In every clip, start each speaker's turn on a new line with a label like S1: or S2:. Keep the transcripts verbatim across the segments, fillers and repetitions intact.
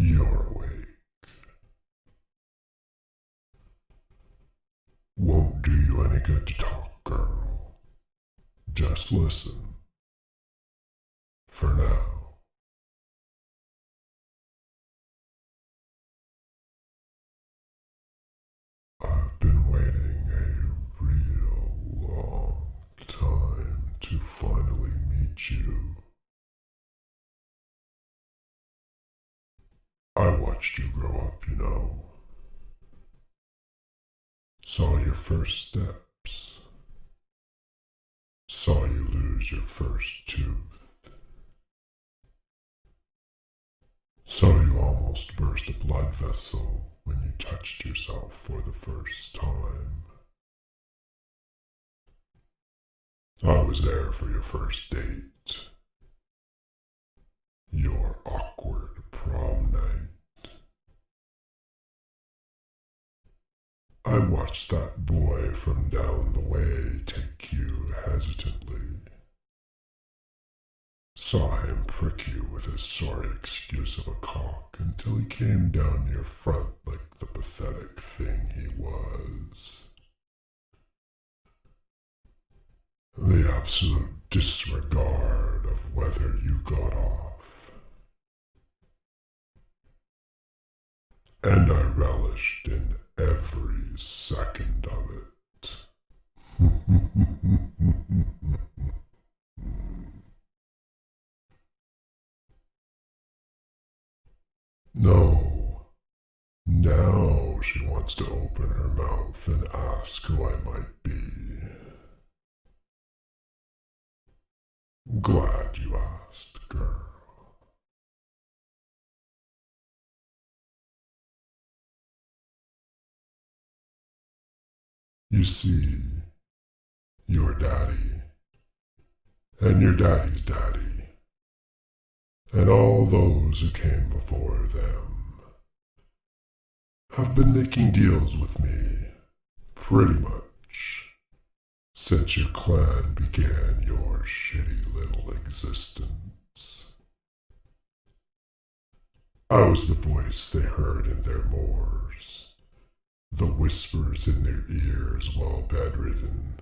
S1: You're awake. Won't do you any good to talk, girl. Just listen. For now. I've been waiting a real long time to finally meet you. I watched you grow up, you know. Saw your first steps. Saw you lose your first tooth. Saw you almost burst a blood vessel when you touched yourself for the first time. I was there for your first date. Your awkward prom night. I watched that boy from down the way take you hesitantly. Saw him prick you with his sorry excuse of a cock until he came down your front like the pathetic thing he was. The absolute disregard of whether you got off. And I relished in every second of it. No. Now she wants to open her mouth and ask who I might be. Glad you asked, girl. You see, your daddy, and your daddy's daddy, and all those who came before them, have been making deals with me, pretty much, since your clan began your shitty little existence. I was the voice they heard in their moors, the whispers in their ears while bedridden.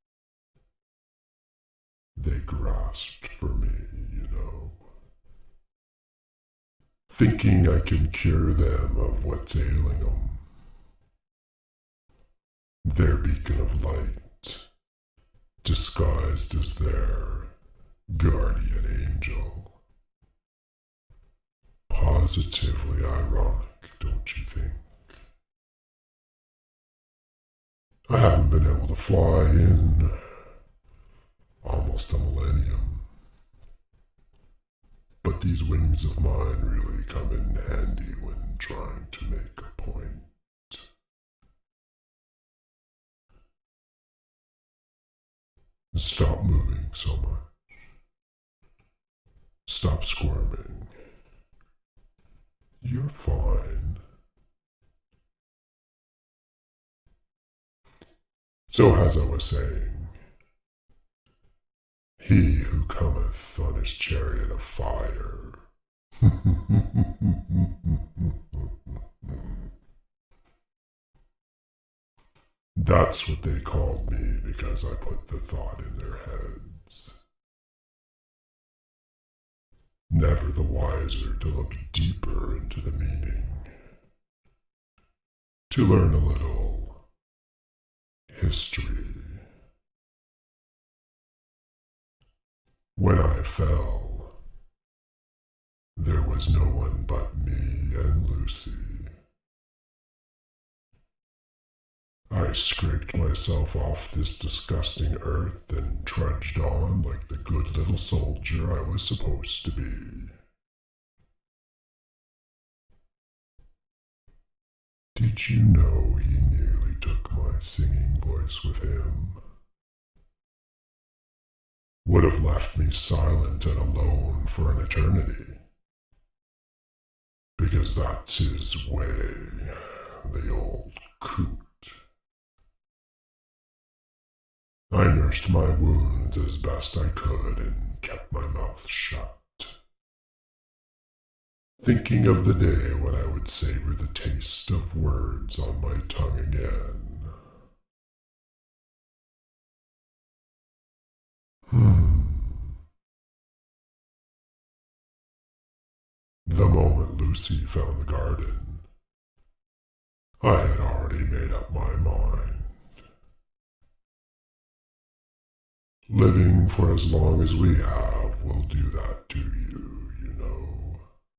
S1: They grasped for me, you know, thinking I can cure them of what's ailing them. Their beacon of light, disguised as their guardian angel. Positively ironic, don't you think? I haven't been able to fly in almost a millennium. But these wings of mine really come in handy when trying to make a point. Stop moving so much. Stop squirming. You're fine. So as I was saying, he who cometh on his chariot of fire. That's what they called me because I put the thought in their heads. Never the wiser to look deeper into the meaning. To learn a little history. When I fell, there was no one but me and Lucy. I scraped myself off this disgusting earth and trudged on like the good little soldier I was supposed to be. Did you know he nearly took my singing voice with him? Would have left me silent and alone for an eternity. Because that's his way, the old coot. I nursed my wounds as best I could and kept my mouth shut. thinking of the day when I would savor the taste of words on my tongue again. Hmm. The moment Lucy found the garden, I had already made up my mind. Living for as long as we have will do that to you, you know.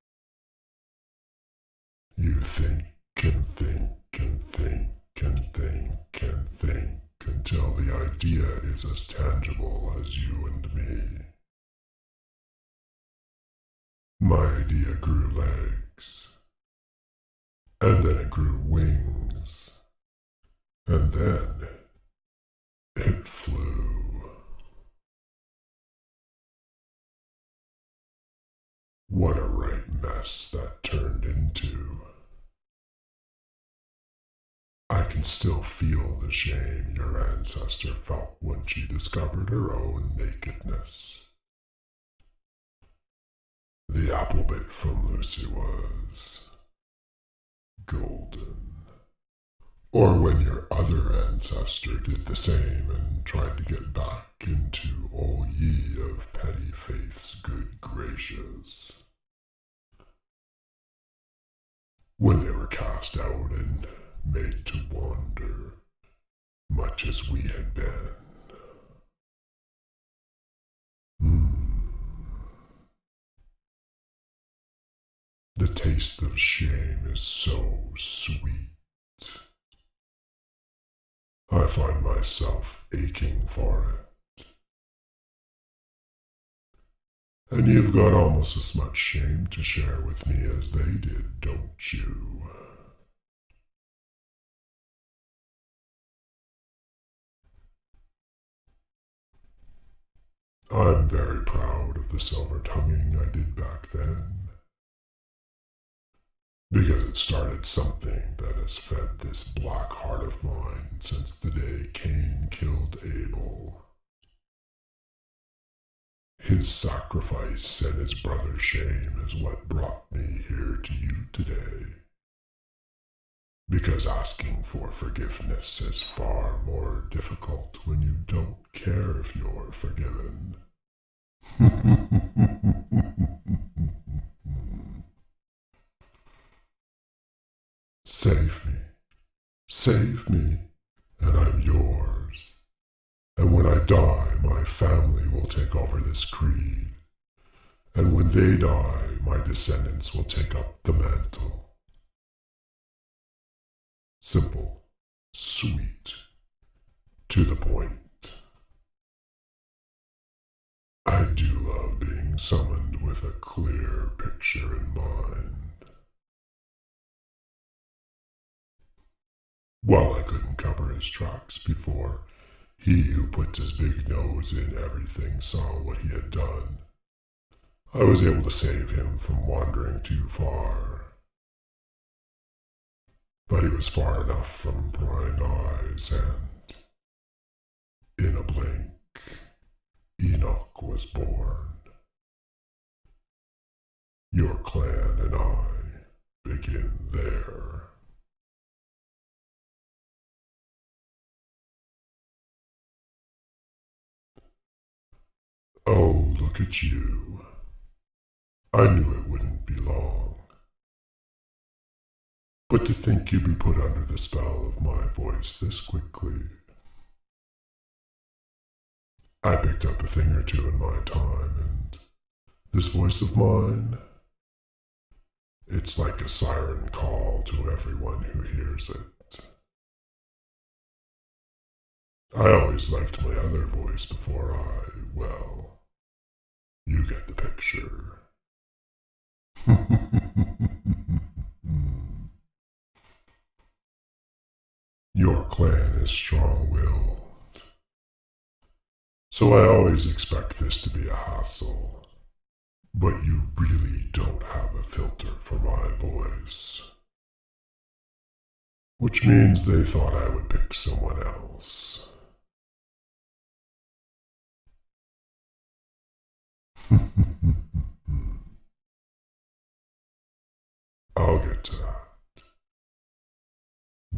S1: You think and think and think and think and think until the idea is as tangible as you and me. My idea grew legs, and then it grew wings, and then it flew. What a right mess that turned into. I can still feel the shame your ancestor felt when she discovered her own nakedness. The apple bit from Lucy was golden. Or when your other ancestor did the same and tried to get back into all ye of petty faith's good graces. When they were cast out and made to wander, much as we had been. Hmm. The taste of shame is so sweet. I find myself aching for it. And you've got almost as much shame to share with me as they did, don't you? I'm very proud of the silver tonguing I did back then, because it started something that has fed this black heart of mine since the day Cain killed Abel. His sacrifice and his brother's shame is what brought me here to you today. Because asking for forgiveness is far more difficult when you don't care if you're forgiven. Save me, save me, and I'm yours. And when I die, my family will take over this creed. And when they die, my descendants will take up the mantle. Simple, sweet, to the point. I do love being summoned with a clear picture in mind. While I couldn't cover his tracks before, he who puts his big nose in everything saw what he had done. I was able to save him from wandering too far. But he was far enough from prying eyes, and in a blink, Enoch was born. Your clan and I begin there. Oh, look at you. I knew it wouldn't be long. But to think you'd be put under the spell of my voice this quickly. I picked up a thing or two in my time, and this voice of mine, it's like a siren call to everyone who hears it. I always liked my other voice before I, well, you get the picture. Your clan is strong-willed, so I always expect this to be a hassle. But you really don't have a filter for my voice. Which means they thought I would pick someone else.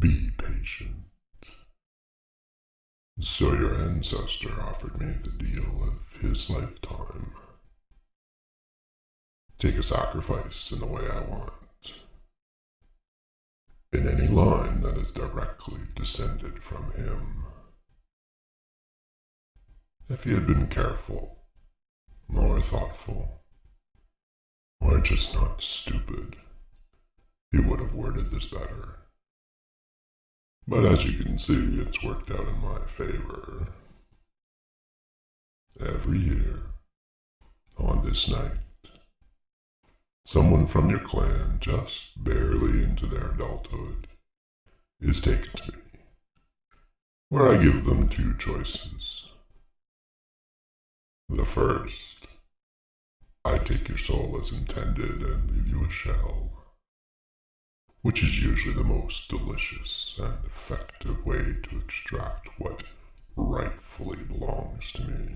S1: Be patient. So your ancestor offered me the deal of his lifetime. Take a sacrifice in the way I want. In any line that is directly descended from him. If he had been careful, more thoughtful, or just not stupid, he would have worded this better. But as you can see, it's worked out in my favor. Every year, on this night, someone from your clan, just barely into their adulthood, is taken to me, where I give them two choices. The first, I take your soul as intended and leave you a shell, which is usually the most delicious and effective way to extract what rightfully belongs to me.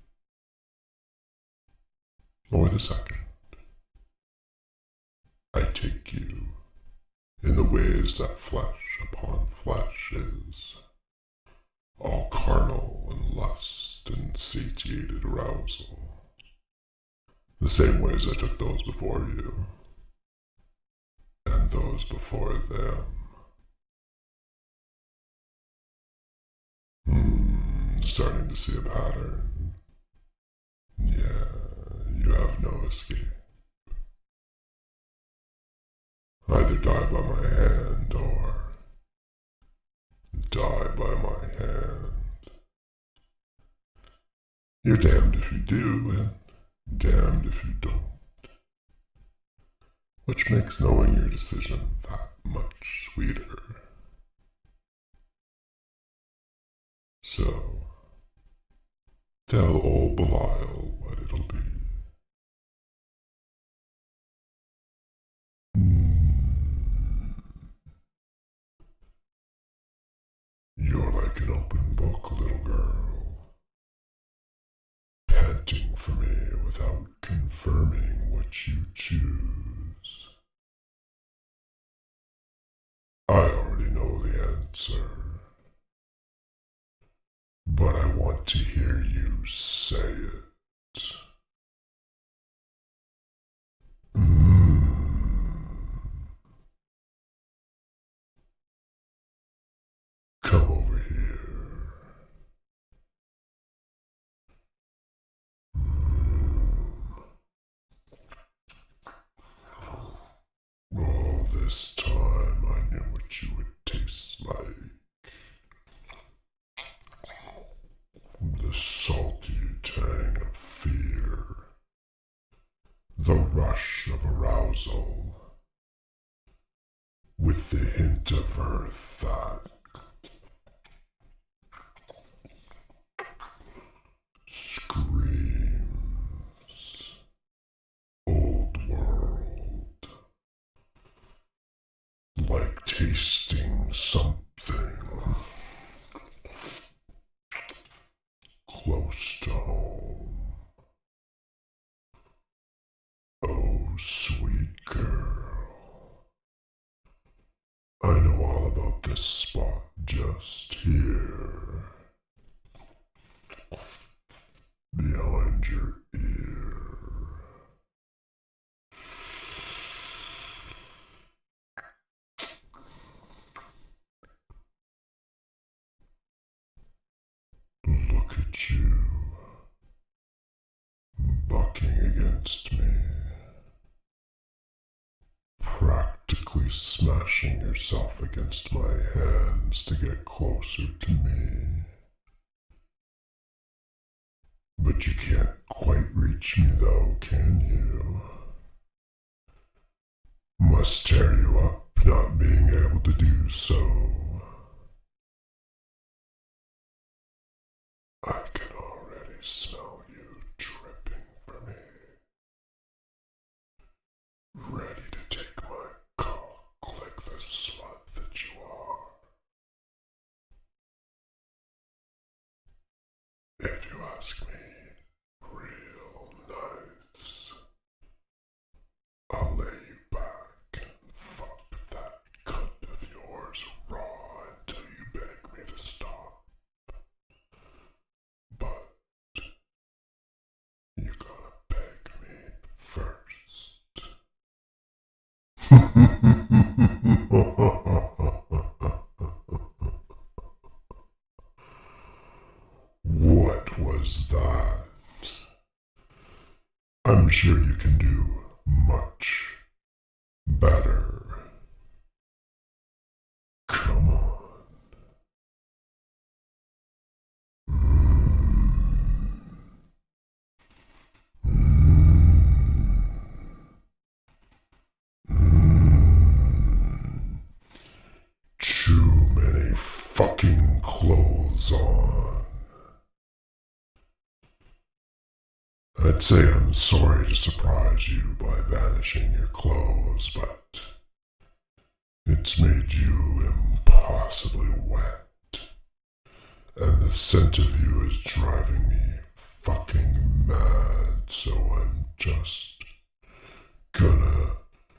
S1: Or the second, I take you in the ways that flesh upon flesh is, all carnal and lust and satiated arousal, the same ways I took those before you, and those before them. Hmm, starting to see a pattern. Yeah, you have no escape. Either die by my hand or die by my hand. You're damned if you do and damned if you don't. Which makes knowing your decision that much sweeter. So, tell old Belial what it'll be. Mm. You're like an open book, little girl, panting for me without confirming what you choose. I already know the answer, but I want to hear you say it. Mm. Come over here. Mm. All this time I knew what you would taste like. The salty tang of fear. The rush of arousal. With the hint of earth that screams. Old world. Like tasting something close to home. Oh, sweet girl. I know all about this spot just here. Behind your ear. Look at you, bucking against me, practically smashing yourself against my hands to get closer to me. But you can't quite reach me though, can you? Must tear you up not being able to do so. I can already smell you dripping for me. Ready to take my cock like the slut that you are. If you ask me, real nice. I'll lay you back and fuck that cunt of yours raw. What was that? I'm sure you can do much better. Come on. Too many fucking clothes on. I'd say I'm sorry to surprise you by vanishing your clothes, but it's made you impossibly wet. And the scent of you is driving me fucking mad, so I'm just gonna...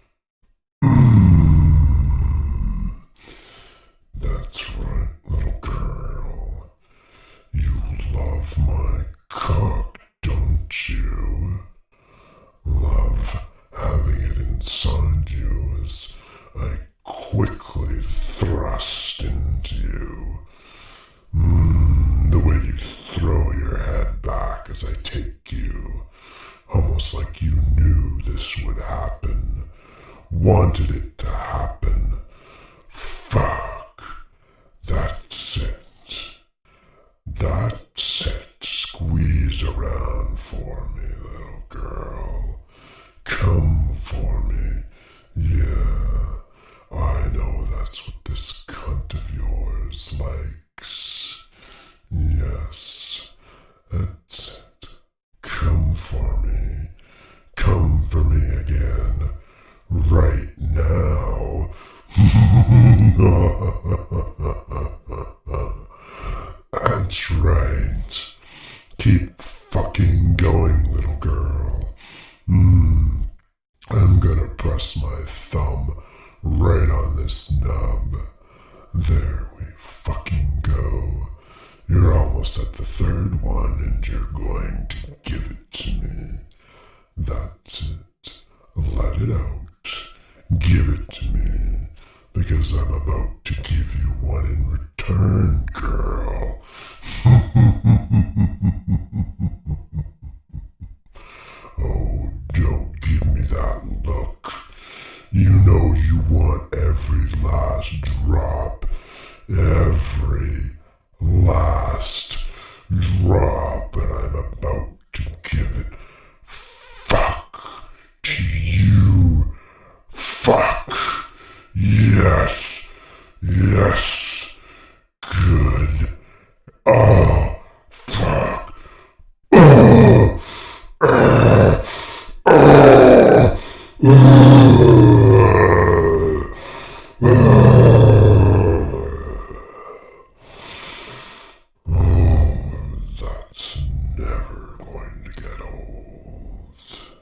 S1: Mm. That's right, little girl. You love my cock, don't you? Love having it inside you as I quickly thrust into you. Mm, the way you throw your head back as I take you, almost like you knew this would happen, wanted it to happen. Fuck. That's it. That's it. Squeeze around for me, little girl. Come for me. Yeah, I know that's what this cunt of yours likes. Yes, that's it. Come for me. Come for me again. Right now. That's right. Keep fucking going, little girl. Hmm. I'm gonna press my thumb right on this nub. There we fucking go. You're almost at the third one and you're going to give it to me. That's it. Let it out. Give it to me. Because I'm about to give you one in return, girl. Oh, don't give me that look. You know you want every last drop. Every last drop. And I'm about to give it. Fuck to you. Fuck. Yes. Yes. Good. Oh, fuck. Oh. Uh, uh, uh, oh, that's never going to get old.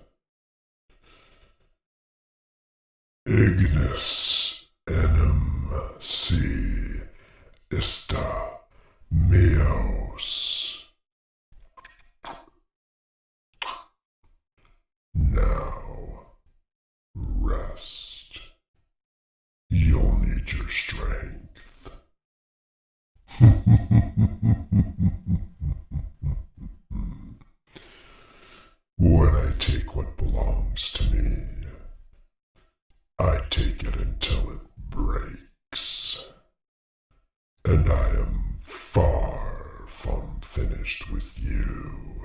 S1: Ignis enim si ista meos. Now, rest. You'll need your strength. When I take what belongs to me, I take it until it breaks. And I am far from finished with you.